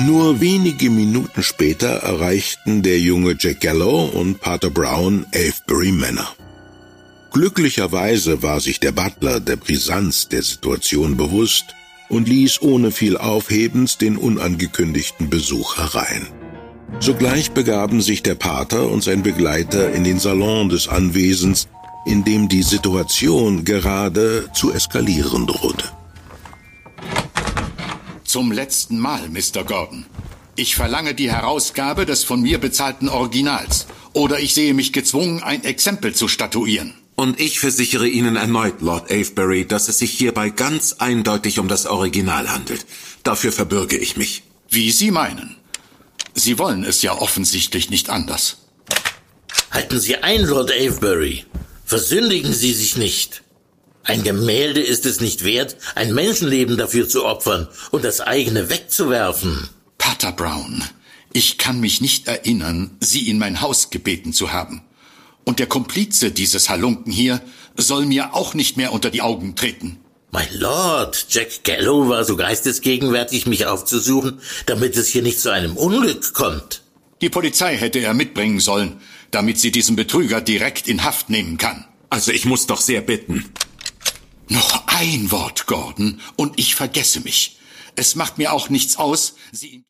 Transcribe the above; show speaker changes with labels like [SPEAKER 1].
[SPEAKER 1] Nur wenige Minuten später erreichten der junge Jack Gallow und Pater Brown Avebury Manor. Glücklicherweise war sich der Butler der Brisanz der Situation bewusst und ließ ohne viel Aufhebens den unangekündigten Besuch herein. Sogleich begaben sich der Pater und sein Begleiter in den Salon des Anwesens, in dem die Situation gerade zu eskalieren drohte.
[SPEAKER 2] Zum letzten Mal, Mr. Gordon. Ich verlange die Herausgabe des von mir bezahlten Originals. Oder ich sehe mich gezwungen, ein Exempel zu statuieren.
[SPEAKER 3] Und ich versichere Ihnen erneut, Lord Avebury, dass es sich hierbei ganz eindeutig um das Original handelt. Dafür verbürge ich mich.
[SPEAKER 2] Wie Sie meinen. Sie wollen es ja offensichtlich nicht anders.
[SPEAKER 4] Halten Sie ein, Lord Avebury. Versündigen Sie sich nicht. Ein Gemälde ist es nicht wert, ein Menschenleben dafür zu opfern und das eigene wegzuwerfen.
[SPEAKER 2] Pater Brown, ich kann mich nicht erinnern, Sie in mein Haus gebeten zu haben. Und der Komplize dieses Halunken hier soll mir auch nicht mehr unter die Augen treten.
[SPEAKER 4] Mein Lord, Jack Gallow war so geistesgegenwärtig, mich aufzusuchen, damit es hier nicht zu einem Unglück kommt.
[SPEAKER 2] Die Polizei hätte er mitbringen sollen, damit sie diesen Betrüger direkt in Haft nehmen kann.
[SPEAKER 3] Also ich muss doch sehr bitten.
[SPEAKER 2] Noch ein Wort, Gordon, und ich vergesse mich. Es macht mir auch nichts aus, Sie